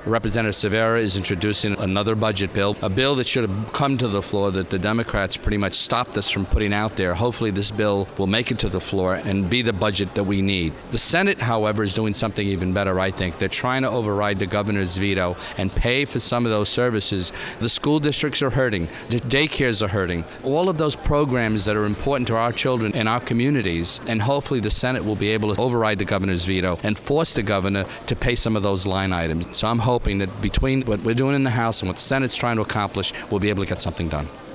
Representative Severa is introducing another budget bill, a bill that should have come to the floor that the Democrats pretty much stopped us from putting out there. Hopefully this bill will make it to the floor and be the budget that we need. The Senate, however, is doing something even better, I think. They're trying to override the governor's veto and pay for some of those services. The school districts are hurting. The daycares are hurting. All of those programs that are important to our children and our communities, and hopefully the Senate will be able to override the governor's veto and force the governor to pay some of those line items. So I'm hoping that between what we're doing in the House and what the Senate's trying to accomplish, we'll be able to get something done.